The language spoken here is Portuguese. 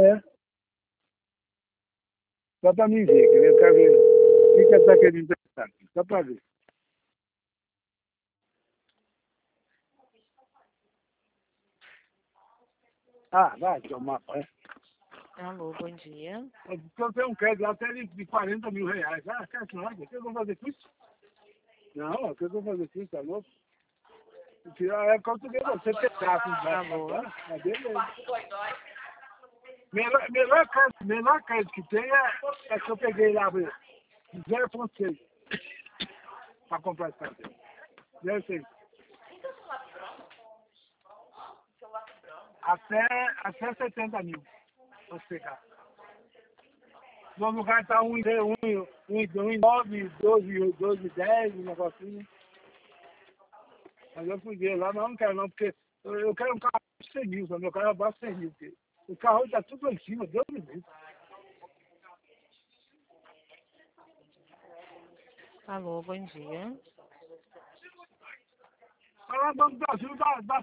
É. Só para mim ver, eu quero ver o que está querendo pensar aqui, só para ver. Ah, vai tomar banho. Alô, bom dia. Eu tenho um crédito até de 40 mil reais. Ah, quer que nada? O que eu vou fazer com isso? Não, o que eu vou fazer com isso? Tá louco? É português, você tem traço Alô. mas beleza. Melhor crédito que tem é que eu peguei lá, 0,6 para comprar esse cartão. 0,6. Até 70 mil. Posso pegar. No lugar está 1,9, 12, 10, um negocinho. Mas eu fui ver lá, mas eu não quero não, porque eu quero um carro de 100 mil, meu carro é abaixo de 100 mil. Porque o carro está tudo lá em cima, Deus me livre. Alô, bom dia. Falar do Brasil dá